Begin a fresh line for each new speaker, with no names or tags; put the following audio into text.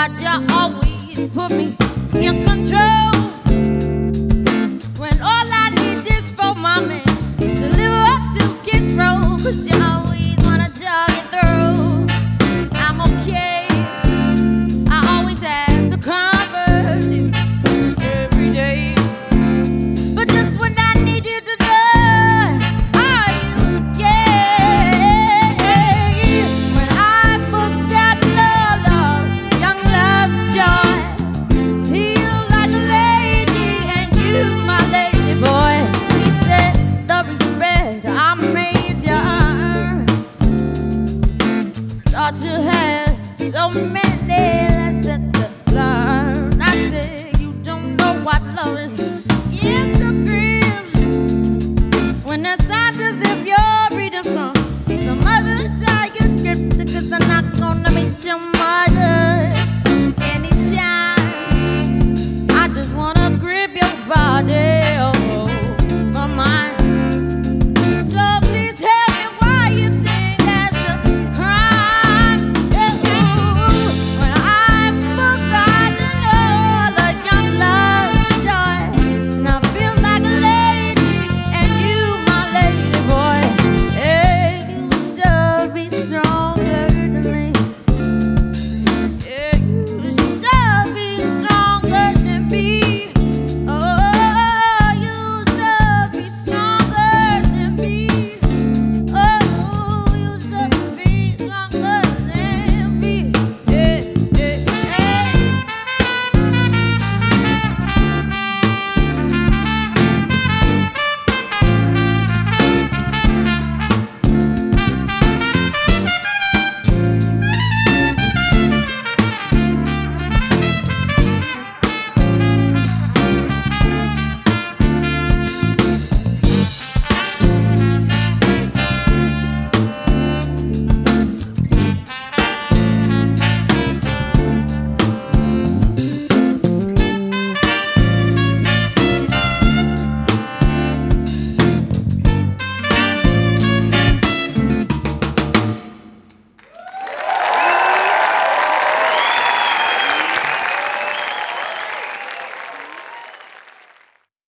But you always put me in control. When all I need is for my man to live up to Kid Roll. 'Cause you always wanna jog it through. I'm okay, I always have to comfort you every day. But just when I need you to do, are you? Yeah. When I forgot love, young love's joy, feel like a lady and you my lady boy. He said the respect I made you earn, thought you had so many